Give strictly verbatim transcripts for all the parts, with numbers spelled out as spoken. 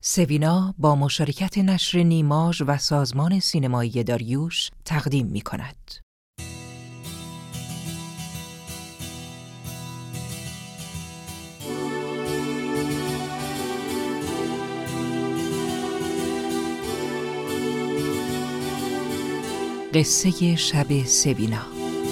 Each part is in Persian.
سوینا با مشارکت نشر نیماژ و سازمان سینمایی داریوش تقدیم می کند. قصه شب سوینا.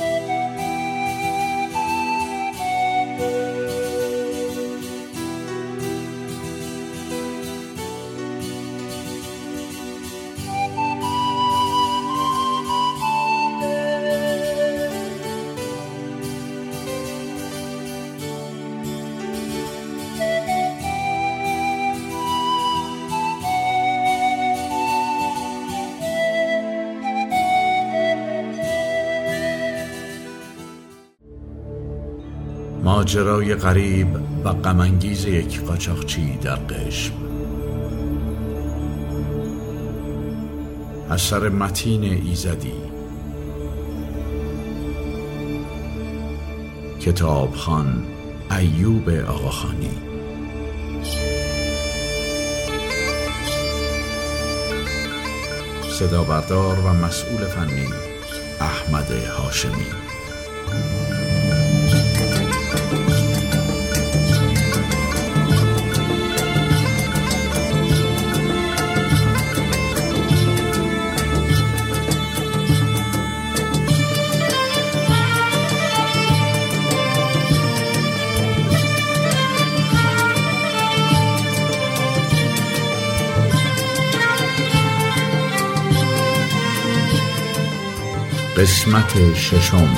ماجرای غریب و غم‌انگیز یک قاچاقچی در قشم. اثر متین ایزدی. کتابخوان ایوب آقاخانی. صدا بردار و مسئول فنی احمد هاشمی. قسمت ششم.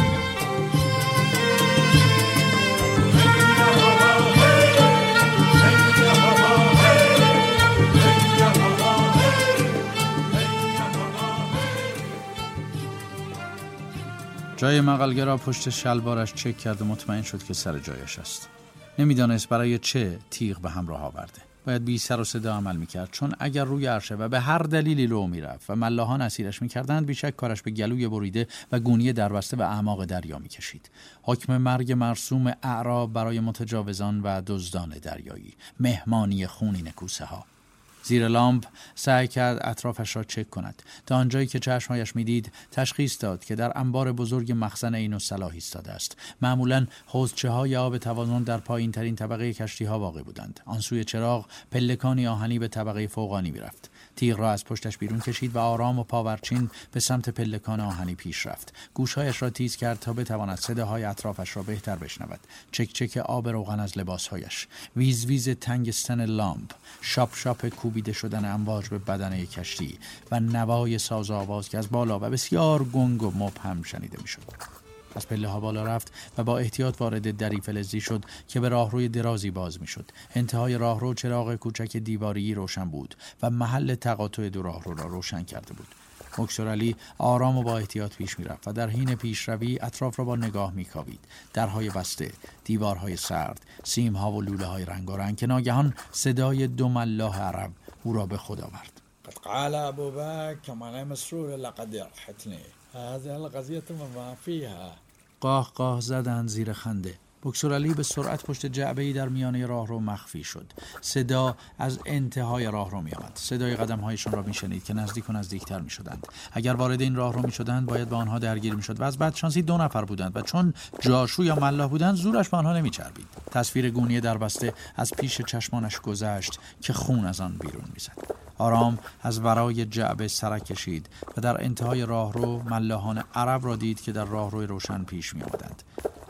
جای مغلگه را پشت شلوارش چک کرد و مطمئن شد که سر جایش است. نمیدانست برای چه تیغ به همراه آورده. باید بی سر و صدا عمل میکرد، چون اگر روی عرشه و به هر دلیلی لو میرفت و ملاحان اسیرش میکردند، بیشک کارش به گلوی بریده و گونی دربسته و اعماق دریا میکشید. حکم مرگ مرسوم اعراب برای متجاوزان و دزدان دریایی، مهمانی خونین کوسه ها. زیر لامپ سعی کرد اطرافش را چک کند. تا آنجایی که چشمهایش میدید تشخیص داد که در انبار بزرگ مخزن عین الصلاح ایستاده است. معمولاً حوضچه های آب توازن در پایین ترین طبقه کشتی ها واقع بودند. آن سوی چراغ پلکانی آهنی به طبقه فوقانی میرفت. تیغ را از پشتش بیرون کشید و آرام و پاورچین به سمت پلکان آهنی پیش رفت. گوشهایش را تیز کرد تا بتواند صداهای اطرافش را بهتر بشنود. چک چک آب روغن از لباسهایش، ویز ویز تنگستن لامپ، شاپ شاپ کوبیده شدن امواج به بدنه کشتی و نوای ساز و آواز که از بالا و بسیار گنگ و مبهم شنیده میشد. از پله ها بالا رفت و با احتیاط وارد دری فلزی شد که به راهروی درازی باز میشد. انتهای راهرو چراغ کوچک دیواری روشن بود و محل تقاطع دو راهرو را روشن کرده بود. بکسورعلی آرام و با احتیاط پیش میرفت و در حین پیشروی اطراف را با نگاه میکاوید. درهای بسته، دیوارهای سرد، سیمها و لوله های رنگارنگ که ناگهان صدای دو ملاح عرب او را به خود آورد. قد قال ابو بکر كما مسرور لقد رحتني هذه القضيه ما فيها. قاه قاه زدند زیر خنده. بکسورعلی به سرعت پشت جعبه‌ای در میانه راهرو مخفی شد. صدا از انتهای راهرو می آمد. صدای قدم‌هایشان را می‌شنید که نزدیک و نزدیکتر می‌شدند. اگر وارد این راهرو می‌شدند باید با آنها درگیر می‌شد و از بدشانسی دو نفر بودند و چون جاشو یا ملاح بودند زورش به آنها نمی‌چربید. تصویر گونی دربسته از پیش چشمانش گذشت که خون از آن بیرون می‌زد. آرام از ورای جعبه سرک کشید و در انتهای راهرو ملاحان عرب را دید که در راهروی روشن پیش می‌آمدند.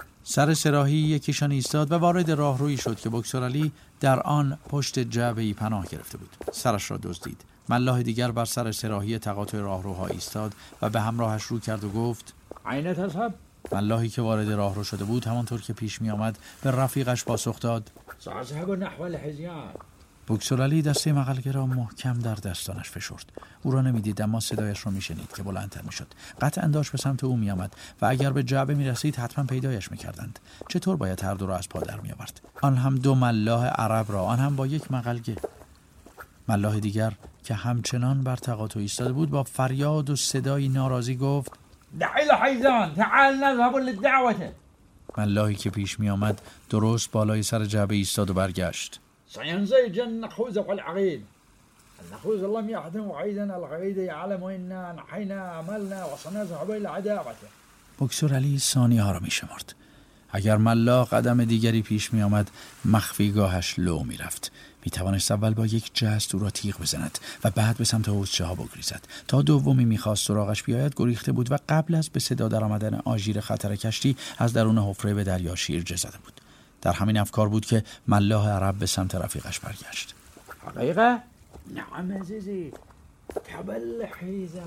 سر سراحی یکیشان ایستاد و وارد راهرویی شد که بکسورعلی در آن پشت جعبه‌ای پناه گرفته بود. سرش را دزدید. ملاح دیگر بر سر سراحی تقاطع راهروها ایستاد و به همراهش رو کرد و گفت: عین تصحب. ملاحی که وارد راهرو شده بود همانطور که پیش می آمد به رفیقش پاسخ داد: سأذهب نحو الحزیان. بکسورعلی دسته مغلگه را محکم در دستانش فشرد. او را نمیدید اما صدایش را میشنید که بلندتر میشد. قطعاً داشت به سمت او میآمد و اگر به جعبه میرسید حتما پیدایش میکردند. چطور باید هر دو را از پا در میآورد؟ آن هم دو ملاح عرب را، آن هم با یک مغلگه. ملاح دیگر که همچنان بر تقاطع ایستاده بود با فریاد و صدای ناراضی گفت: دعی الحیزان تعال نذهب للدعوه. ملاحی که پیش میآمد درست بالای سر جعبه ایستاد و برگشت. سینزجن نخوذ والعقیل. نخوز الله يحتم وعيدنا الغيد يعلم إنا نحينا عملنا وصنعنا حبيل عداوته. بوکسور علی ثانیه ها را می شمرد. اگر ملاح قدم دیگری پیش می آمد مخفیگاهش لو می رفت. می توانست اول با یک جست او را تیغ بزند و بعد به سمت حوضچه ها بگریزد. تا دومی می خواست سراغش بیاید گریخته بود و قبل از به صدا در آمدن آژیر خطر کشتی از درون حفره به دریا شیرجه زده بود. در همین افکار بود که ملاح عرب به سمت رفیقش برگشت. حقیقه؟ نعم عزیزی تبل حیزه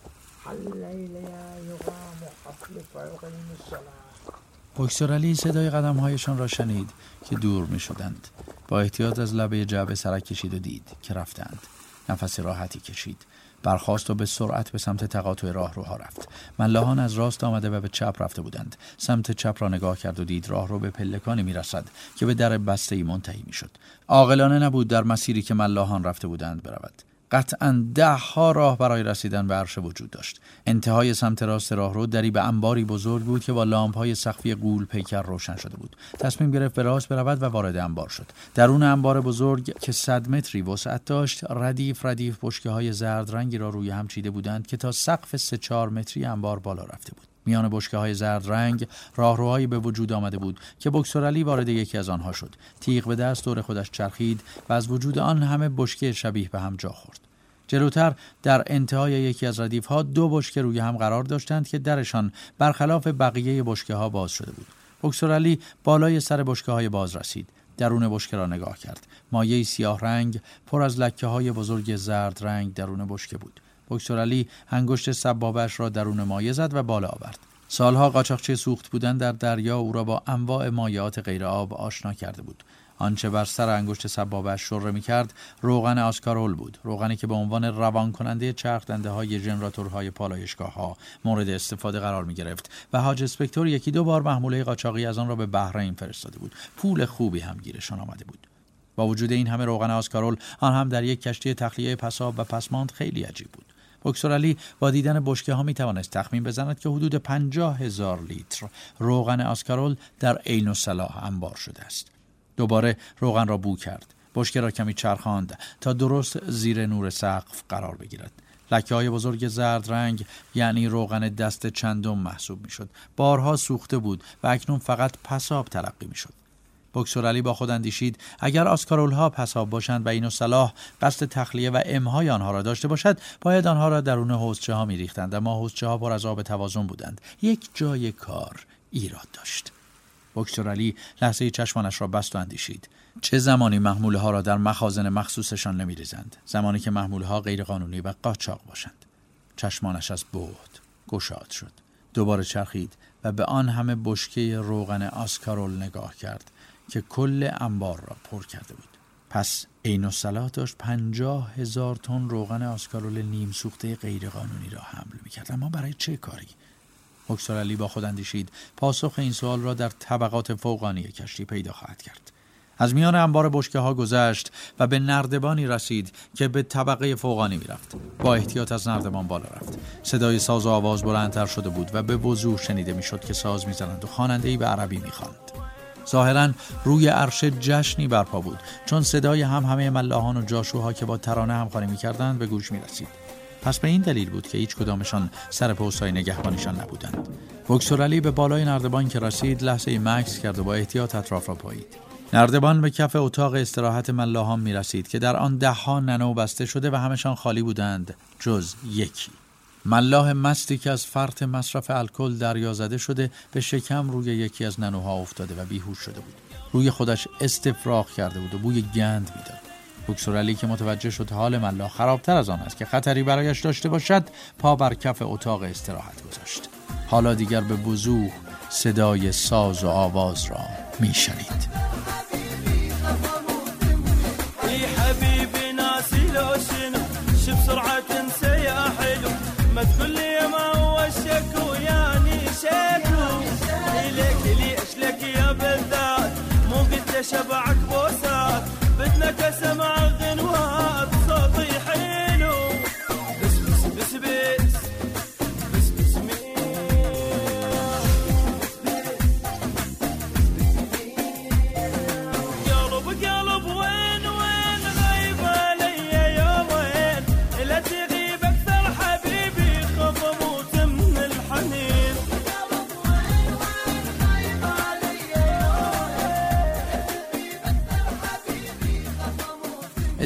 حل لیله یقام و حفل فیقیم الصلاة. بوکسور علی صدای قدم‌هایشان را شنید که دور می‌شدند. با احتیاط از لبه جعبه سرک کشید و دید که رفتند. نفس راحتی کشید. برخاست و به سرعت به سمت تقاطع راهروها رفت. ملاحان از راست آمده و به چپ رفته بودند. سمت چپ را نگاه کرد و دید راهرو به پلکانی می‌رسد که به در بسته‌ای منتهی می‌شد. عاقلانه نبود در مسیری که ملاحان رفته بودند برود. قطعاً ده ها راه برای رسیدن به عرشه وجود داشت. انتهای سمت راست راهرو دری به انباری بزرگ بود که با لامپ‌های سقفی غول پیکر روشن شده بود. تصمیم گرفت به راست برود و وارد انبار شد. درون انبار بزرگ که صد متری وسعت داشت، ردیف ردیف بشکه‌های زرد رنگی را روی هم چیده بودند که تا سقف سه چهار متری انبار بالا رفته بود. میان بشکه‌های زرد رنگ راهروهایی به وجود آمده بود که بوکسور علی وارد یکی از آنها شد. تیغ به دست دور خودش چرخید و از وجود آن همه بشکه شبیه به هم جا خورد. جلوتر در انتهای یکی از ردیف‌ها دو بشکه روی هم قرار داشتند که درشان برخلاف بقیه بشکه‌ها باز شده بود. بوکسور علی بالای سر بشکه‌های باز رسید. درون بشکه را نگاه کرد. مایه سیاه رنگ پر از لکه‌های بزرگ زرد رنگ درون بشکه بود. بوکسور علی انگشت سبابه‌اش را درون مایه زد و بالا آورد. سالها قاچاقچی سوخت بودن در دریا او را با انواع مایعات غیر آب آشنا کرده بود. آنچه بر سر انگشت سبابه‌اش شره می‌کرد روغن آسکارول بود، روغنی که به عنوان روان کننده چرخ دنده‌های ژنراتورهای پالایشگاه‌ها مورد استفاده قرار می‌گرفت و حاج اسپکتور یکی دو بار محموله قاچاقی از آن را به بحرین فرستاده بود. پول خوبی هم گیرشان آمده بود. با وجود این همه روغن آسکارول، آن هم در یک کشتی تخلیه پساب و پسماند خیلی عجیب بود. بوکسور علی با دیدن بشکه ها می توانست تخمین بزند که حدود پنجاه هزار لیتر روغن آسکارول در عین الصلاح انبار شده است. دوباره روغن را بو کرد. بشکه را کمی چرخاند تا درست زیر نور سقف قرار بگیرد. لکه‌های بزرگ زرد رنگ یعنی روغن دست چندم محسوب می شد. بارها سوخته بود و اکنون فقط پساب تلقی می شد. بوکسور علی با خود اندیشید اگر آسکارول ها پساب باشند و این صلاح قصد تخلیه و امهای آنها را داشته باشد، باید آنها را درون حوضچه ها می ریختند، اما حوضچه ها پر از آب توازن بودند. یک جای کار ایراد داشت. بوکسور علی لحظه چشمانش را بست و اندیشید. چه زمانی محموله ها را در مخازن مخصوصشان نمی ریزند؟ زمانی که محموله ها غیر قانونی و قاچاق باشند. چشمانش از بعد گشاد شد. دوباره چرخید و به آن همه بشکه روغن آسکارول نگاه کرد که کل انبار را پر کرده بود. پس عین الصلاح داشت پنجاه هزار تن روغن آسکارول نیم سوخته غیر قانونی را حمل می‌کرد. اما برای چه کاری؟ بوکسور علی با خود اندیشید پاسخ این سوال را در طبقات فوقانی کشتی پیدا خواهد کرد. از میان انبار بشکه ها گذشت و به نردبانی رسید که به طبقه فوقانی میرفت. با احتیاط از نردبان بالا رفت. صدای ساز و آواز بلندتر شده بود و به وضوح شنیده میشد که ساز میزنند و خواننده‌ای به عربی میخواند. ظاهراً روی عرشه جشنی برپا بود، چون صدای هم همه ملاحان و جاشوها که با ترانه همخوانی می‌کردند به گوش می‌رسید. پس به این دلیل بود که هیچ کدامشان سر پوستای نگهبانیشان نبودند. بوکسور علی به بالای نردبان که رسید لحظه مکث کرد و با احتیاط اطراف را پایید. نردبان به کف اتاق استراحت ملاحان می‌رسید که در آن ده ها ننو بسته شده و همشان خالی بودند جز یکی. ملاح مستی که از فرط مصرف الکل دریا زده شده به شکم روی یکی از ننوها افتاده و بیهوش شده بود. روی خودش استفراغ کرده بود و بوی گند میداد. بوکسور علی که متوجه شد حال ملاح خرابتر از آن است که خطری برایش داشته باشد، پا بر کف اتاق استراحت گذاشت. حالا دیگر به وضوح صدای ساز و آواز را میشنید. ما تقول لي ما هو الشكو يعني شكو ليك ليش لك يا بالذات مو قلت شبعك بوسات بدنا كسمع غنوات صوتي حلو بس بس بس بس بس بس قلب قلب وين وين غايب علي يا وين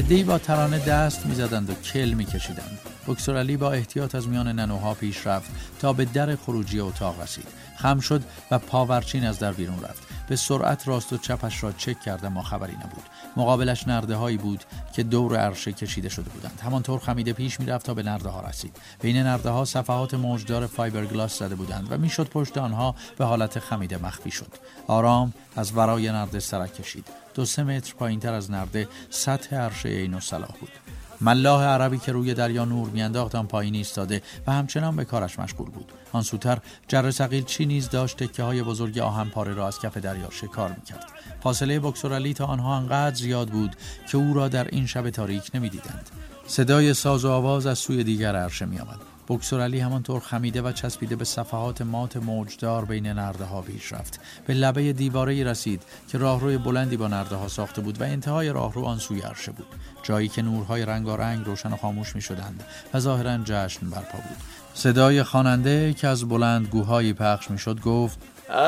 عده‌ای با ترانه دست می‌زدند و کل می‌کشیدند. بوکسور علی با احتیاط از میان ننوها پیش رفت تا به در خروجی اتاق رسید. خم شد و پاورچین از در بیرون رفت. به سرعت راست و چپش را چک کرد اما خبری نبود. مقابلش نرده هایی بود که دور عرشه کشیده شده بودند. همانطور خمیده پیش میرفت تا به نرده ها رسید. بین نرده ها صفحات موجدار فایبرگلاس زده بودند و میشد پشت آنها به حالت خمیده مخفی شد. آرام از ورای نرده سرک کشید. دو سه متر پایینتر از نرده سطح عرشه عین الصلاح بود. ملاح عربی که روی دریا نور میانداخت آن پایین ایستاده و همچنان به کارش مشغول بود. آن سوتر جره ثقیل چی نیز داشت تکه های بزرگ آهن پاره را از کف دریا شکار میکرد. فاصله بوکسور علی تا آنها انقدر زیاد بود که او را در این شب تاریک نمیدیدند. صدای ساز و آواز از سوی دیگر عرشه می آمد. بوکسور علی همانطور خمیده و چسبیده به صفحات مات موجدار بین نرده ها پیش رفت. به لبه دیواره‌ای رسید که راهروی بلندی با نرده ها ساخته بود و انتهای راهرو آن سوی عرشه بود، جایی که نورهای رنگارنگ روشن و خاموش می شدند و ظاهراً جشن برپا بود. صدای خواننده که از بلندگوهایی پخش می شد گفت: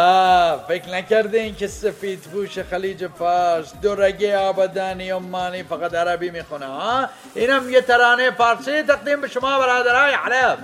آه فکر نکردین که سفید پوش خلیج فارس دورگه آبادانی عمانی فقط عربی میخونه ها؟ اینم یه ترانه فارسی تقدیم به شما برادرای حلب.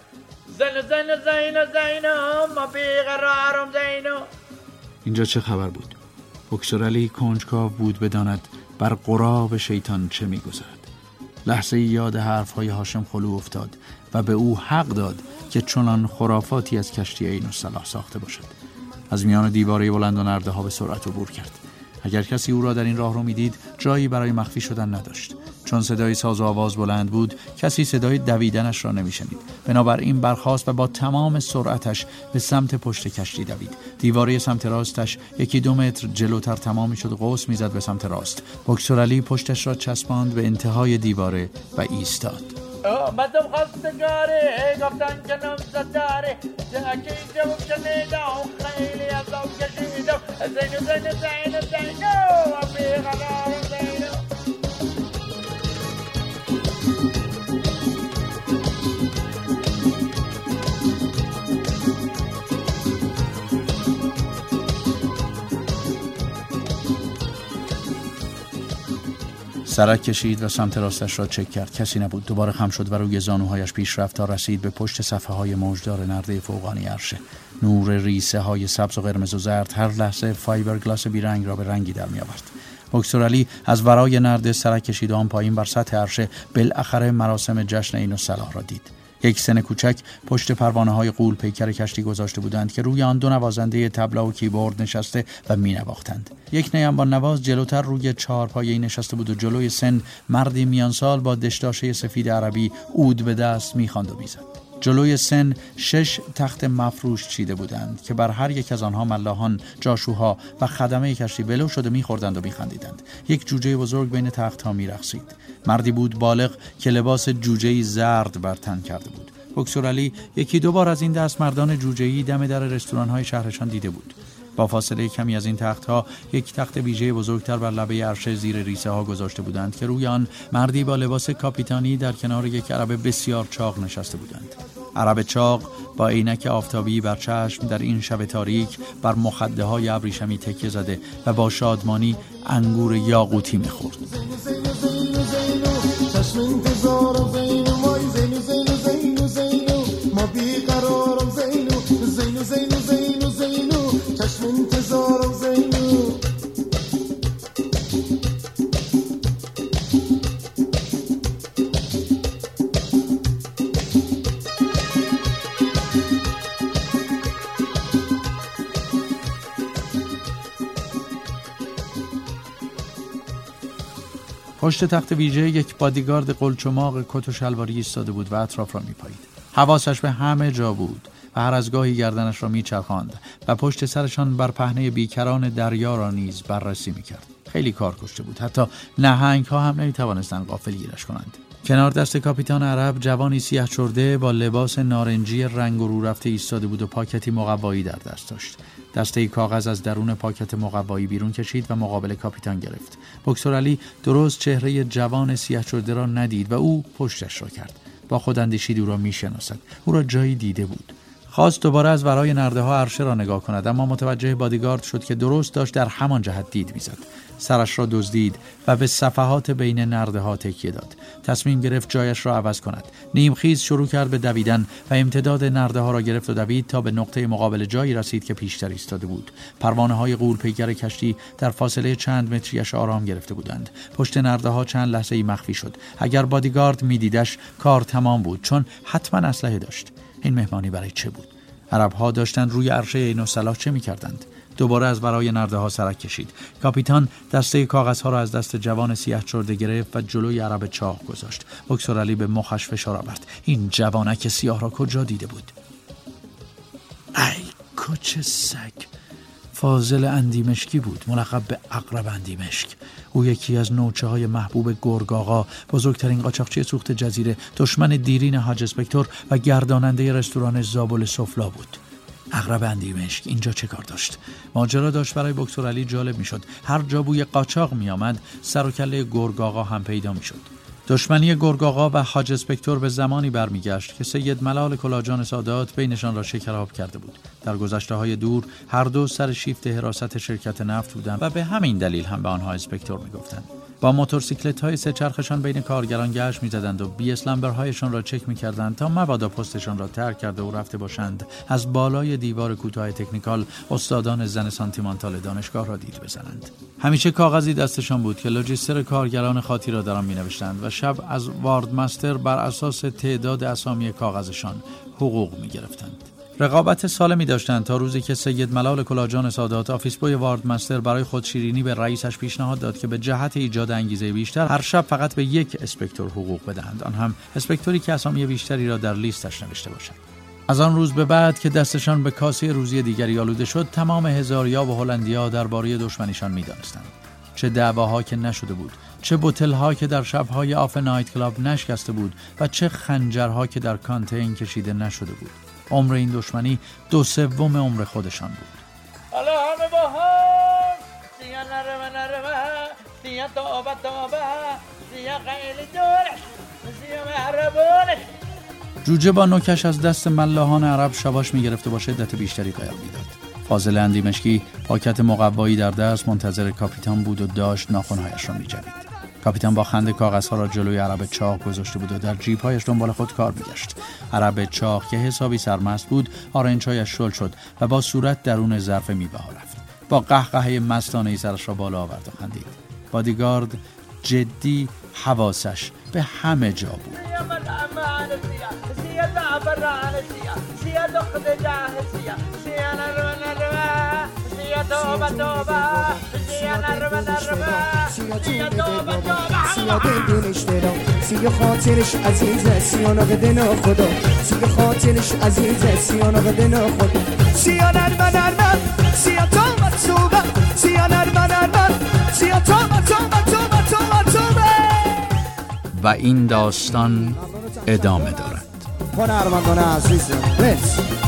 زینو زینو زینو زینو ما بیقرارم زینو. اینجا چه خبر بود؟ بوکسور علی کنجکاو بود بداند بر قراب شیطان چه میگذرد. لحظه یاد حرفهای هاشم خلو افتاد و به او حق داد که چنان خرافاتی از کشتی عین الصلاح ساخته باشد. از میان دیواره بلند و نرده ها به سرعت عبور کرد. اگر کسی او را در این راه رو میدید جایی برای مخفی شدن نداشت. چون صدای ساز و آواز بلند بود کسی صدای دویدنش را نمیشنید. بنابراین برخاست و با تمام سرعتش به سمت پشت کشتی دوید. دیواره سمت راستش یکی دو متر جلوتر تمام شد. قوس میزد به سمت راست. بوکسور علی پشتش را چسباند به انتهای دیواره و ایستاد. مدام خواستگاره گفتن که نمزد داره جاکی جواب شنیدم خیلی از او کشیدم زینو زینو زینو زینو و بیقرارم زینو. سرک کشید و سمت راستش را چک کرد. کسی نبود. دوباره خم شد و روی زانوهایش پیش رفت تا رسید به پشت صفحه های موجدار نرده فوقانی عرشه. نور ریسه های سبز و قرمز و زرد هر لحظه فایبرگلاس بیرنگ را به رنگی در می آورد. بوکسور علی از ورای نرده سرک کشید و آن پایین بر سطح عرشه بالاخره مراسم جشن عین الصلاح را دید. یک سن کوچک پشت پروانه های غول پیکر کشتی گذاشته بودند که روی آن دو نوازنده طبلا و کیبورد نشسته و می نواختند. یک نیمبان نواز جلوتر روی چهارپایه‌ای نشسته بود و جلوی سن مردی میانسال با دشداشه سفید عربی عود به دست می خواند و می زد. جلوی سن شش تخت مفروش چیده بودند که بر هر یک از آنها ملاحان، جاشوها و خدمه کشتی ولو شده می‌خوردند و می‌خندیدند. یک جوجه بزرگ بین تخت‌ها می‌رقصید. مردی بود بالغ که لباس جوجه‌ای زرد بر تن کرده بود. بوکسور علی یکی دو بار از این دست مردان جوجه‌ای دم در رستوران‌های شهرشان دیده بود. با فاصله کمی از این تخت‌ها یک تخت ویژه بزرگتر بر لبه عرشه زیر ریسه ها گذاشته بودند که روی آن مردی با لباس کاپیتانی در کنار یک عرب بسیار چاق نشسته بودند. عرب چاق با عینک آفتابی بر چشم در این شب تاریک بر مخده های ابریشمی تکیه زده و با شادمانی انگور یاقوتی می‌خورد. پشت تخت ویژه یک بادیگارد قلچماق کت و شلواری ایستاده بود و اطراف را میپایید. حواسش به همه جا بود و هر از گاهی گردنش را میچرخاند و پشت سرشان بر پهنه بیکران دریا را نیز بررسی میکرد. خیلی کار کشته بود. حتی نهنگ ها هم نمیتوانستند غافلگیرش کنند. کنار دست کاپیتان عرب جوانی سیاه چرده با لباس نارنجی رنگ و رو رفته ایستاده بود و پاکتی مقوایی در دست داشت. دسته کاغذ از درون پاکت مقوایی بیرون کشید و مقابل کاپیتان گرفت. بوکسور علی درست چهره جوان سیاه چرده را ندید و او پشتش را کرد. با خود اندیشید او را میشناسد. او را جایی دیده بود. خواست دوباره از ورای نرده ها عرشه را نگاه کند اما متوجه بادیگارد شد که درست داشت در همان جهت دید میزد. سرش را دزدید و به صفحات بین نرده‌ها تکیه داد. تصمیم گرفت جایش را عوض کند. نیمخیز شروع کرد به دویدن و امتداد نرده‌ها را گرفت و دوید تا به نقطه مقابل جایی رسید که پیشتر ایستاده بود. پروانه‌های غول‌پیکر کشتی در فاصله چند متریش آرام گرفته بودند. پشت نرده‌ها چند لحظه‌ای مخفی شد. اگر بادیگارد می‌دیدش کار تمام بود، چون حتما اسلحه داشت. این مهمانی برای چه بود؟ عرب‌ها داشتند روی عرشه عین الصلاح چه می‌کردند؟ دوباره از ورای نرده‌ها سرک کشید. کاپیتان دسته کاغذها را از دست جوان سیاه چرده گرفت و جلوی عرب چاق گذاشت. بکسورعلی به مخش فشار آورد. این جوانک سیاه را کجا دیده بود؟ ای کوچه سگ! فاضل اندیمشکی بود، ملقب به عقرب اندیمشک. او یکی از نوچه های محبوب گرگ آقا، بزرگترین قاچاقچی سوخت جزیره، دشمن دیرین حاج اسپکتور و گرداننده رستوران زابل سفلا بود. عقرب اندیمشک اینجا چه کار داشت؟ ماجرا داشت برای بکسورعلی جالب میشد. هر جا بوی قاچاق می آمد، سر و کله گرگ آقا هم پیدا می شد. دشمنی گرگ آقا و حاج اسپکتور به زمانی برمیگشت که سید ملال کلاجان سادات بینشان را شکراب کرده بود. در گذشته‌های دور هر دو سر شیفت حراست شرکت نفت بودند و به همین دلیل هم به آنها اسپکتور میگفتند. با موتورسیکلت‌های سه چرخشان بین کارگران گشت می‌زدند و بی اسلامبرهایشان را چک می‌کردند تا مبادا پستشان را ترک کرده و رفته باشند از بالای دیوار کوتاه تکنیکال استادان زن سانتیمانتال دانشگاه را دید بزنند. همیشه کاغذی دستشان بود که لوجستر کارگران خاطی را در آن می‌نوشتند و شب از واردمستر بر اساس تعداد اسامی کاغذشان حقوق می‌گرفتند. رقابت سالمی داشتند تا روزی که سید ملال کلاجان سادات آفیس بوی واردمستر برای خود شیرینی به رئیسش پیشنهاد داد که به جهت ایجاد انگیزه بیشتر هر شب فقط به یک اسپکتور حقوق بدهند، آن هم اسپکتوری که اسامی بیشتری را در لیستش نوشته باشد. از آن روز به بعد که دستشان به کاسه روزی دیگری آلوده شد، تمام هزاریا و هلندیا درباره دشمنیشان می‌دانستند. چه دعواها که نشده بود، چه بوتل‌ها که در شب‌های آف نایت کلاب نشکسته بود و چه خنجرها که در کانتین کشیده نشده بود. عمر این دشمنی دو سوم عمر خودشان بود. حالا همه با هم سیا نرمه نرمه سیا توبه توبه سیا خیلی دورش سیا مهربونش. جوجه با نوکش از دست ملاحان عرب شباش می‌گرفت و با شدت بیشتری قیام می‌داد. فاضل اندیمشکی پاکت مقوایی در دست منتظر کاپیتان بود و داشت ناخن‌هایش را می‌جوید. کاپیتان با خنده کاغذها را جلوی عرب چاق گذاشته بود و در جیب‌هایش دنبال خود کار می‌گشت. عرب چاق که حسابی سرمست بود، آرنج‌هایش شل شد و با صورت درون ظرف میوه‌ها رفت. با قهقهه مستانه‌ای سرش را بالا آورد و خندید. بادیگارد جدی حواسش به همه جا بود. توبه توبه سیا نرمه نرمه سیا توبه توبه سیا دلش دلم سیا خاطرش عزیزه سیا نقدنا خدا سیا خاطرش عزیزه سیا نقدنا خدا سیا نرمه نرمه سیا توبه توبه سیا نرمه نرمه سیا توبه توبه توبه توبه توبه. و این داستان ادامه دارد. هنرمندان عزیزم